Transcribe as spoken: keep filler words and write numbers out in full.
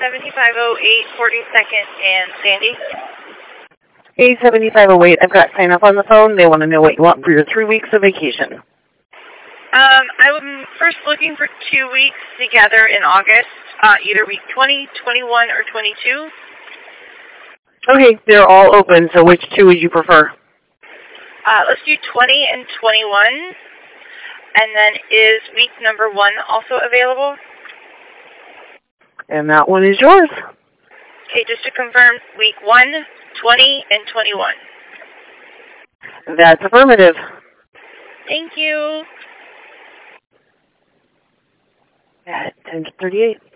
seventy-five oh eight, forty-second, and Sandy. A seventy-five oh eight, I've got sign up on the phone. They want to know what you want for your three weeks of vacation. Um, I'm first looking for two weeks together in August, uh, either week twenty, twenty-one, or twenty-two. Okay, they're all open, so which two would you prefer? Uh, let's do twenty and twenty-one. And then is week number one also available? And that one is yours. Okay, just to confirm, week one, twenty, and twenty-one. That's affirmative. Thank you. At ten thirty-eight.